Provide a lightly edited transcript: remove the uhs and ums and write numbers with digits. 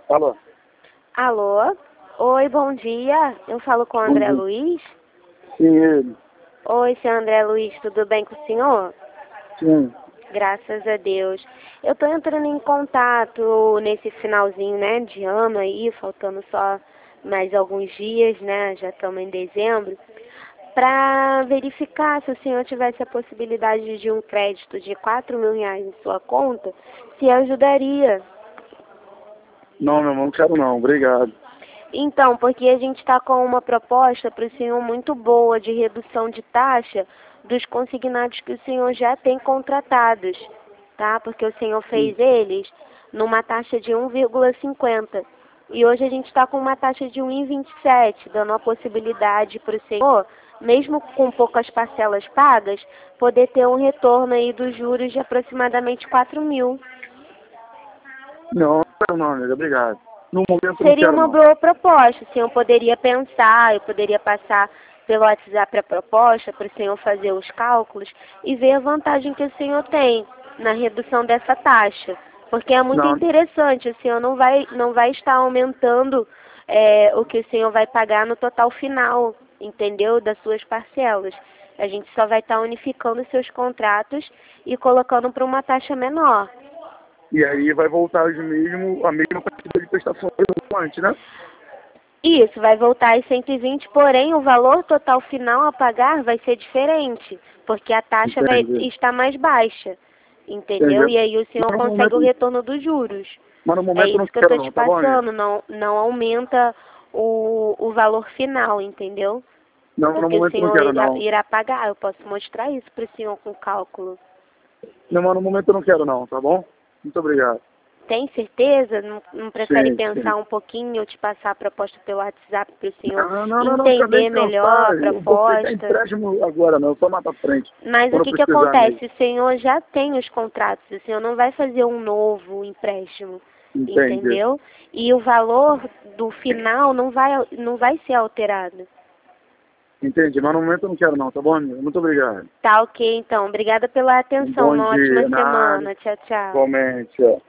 Alô? Alô? Oi, bom dia. Eu falo com o Bom André dia. Luiz. Sim, ele. Oi, seu André Luiz, tudo bem com o senhor? Sim. Graças a Deus. Eu tô entrando em contato nesse finalzinho, né, de ano aí, faltando só mais alguns dias, né, já estamos em dezembro, para verificar se o senhor tivesse a possibilidade de um crédito de R$ 4.000 em sua conta, se ajudaria. Não, meu irmão, não quero não. Obrigado. Então, porque a gente está com uma proposta para o senhor muito boa de redução de taxa dos consignados que o senhor já tem contratados, tá? Porque o senhor fez eles numa taxa de 1,50. E hoje a gente está com uma taxa de 1,27, dando a possibilidade para o senhor, mesmo com poucas parcelas pagas, poder ter um retorno aí dos juros de aproximadamente 4.000. Não quero não, amiga. Obrigado. No momento não Seria quero uma não. boa proposta. O senhor poderia pensar, eu poderia passar pelo WhatsApp a proposta para o senhor fazer os cálculos e ver a vantagem que o senhor tem na redução dessa taxa. Porque é muito Não, interessante, o senhor não vai estar aumentando o que o senhor vai pagar no total final, entendeu? Das suas parcelas. A gente só vai estar unificando os seus contratos e colocando para uma taxa menor. e aí vai voltar a mesma quantidade de prestações antes, né? Isso, vai voltar às 120, porém o valor total final a pagar vai ser diferente, porque a taxa vai Entendi. estar mais baixa, entendeu? Entendi. E aí o senhor consegue o retorno dos juros. Mas no É momento eu não isso que eu quero estou não, te tá bom, amigo? passando, não aumenta o valor final, entendeu? Não, no Porque o momento eu não senhor quero não. irá pagar, eu posso mostrar isso para o senhor com cálculo. Não, mas no momento eu não quero não, tá bom? Muito obrigado. Tem certeza? Não prefere Sim, pensar sim. um pouquinho, eu te passar a proposta pelo WhatsApp para o senhor Não, quero nem entender melhor pensar. a Eu vou pegar proposta? empréstimo agora não, só mais pra frente. Mas o Quando eu que precisar mesmo. acontece? O senhor já tem os contratos, o senhor não vai fazer um novo empréstimo, Entendi. entendeu? E o valor do final não vai ser alterado. Entendi, mas no momento eu não quero não, tá bom, amigo? Muito obrigado. Tá ok, então. Obrigada pela Um atenção. bom Uma ótima dia, nada. semana. Tchau, tchau. Igualmente, ó.